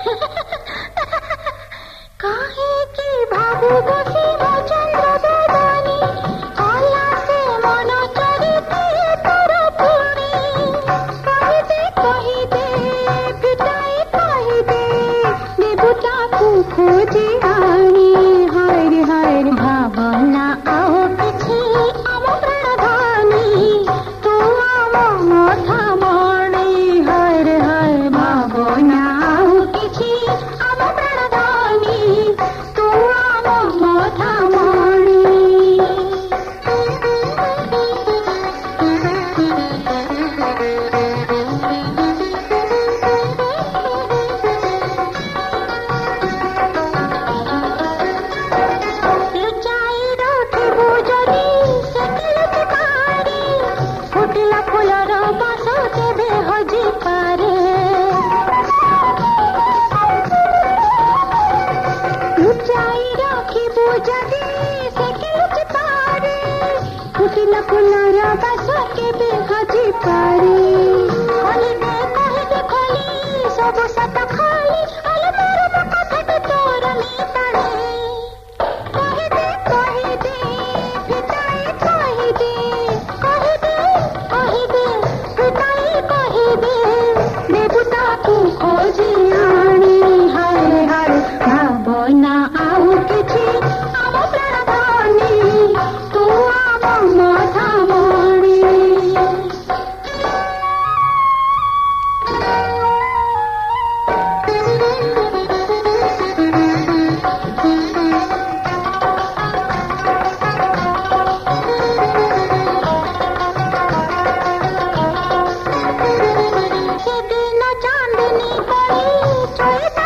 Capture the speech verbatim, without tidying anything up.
काहे की भाबू बसी मो चंद्र देवानी होला से मन चरिते तोर पुणी कहि दे कहि दे पिटाई कहि दे देवता को खोजी आनी हाय रे हाय रे भावना आओ किछि आम प्राणधानी तू आम मथा मणी हाय रे हाय भावना आओ किछि आम प्राणधानी तू आम मथा मणी लुचाई रखिबु जदि सेकेलच पारे फुटिला फुलर बास केबे हजी पारे लुचाई रखिबु जदि सेकेलच पारे फुटिला फुलर बास केबे हजी पारे खोली दे कहि दे खोली सब सत खाली अल मोर कथट तोर नी ताणे कहि दे कहि दे पिटाई कहि दे कहि दे कहि दे पिटाई कहि दे देवता को खोजी आनी हाय रे हाय भावना आउ किछि आम प्राणधानी तू आम मथा मणी सेदिन चांदनी पड़ी चोई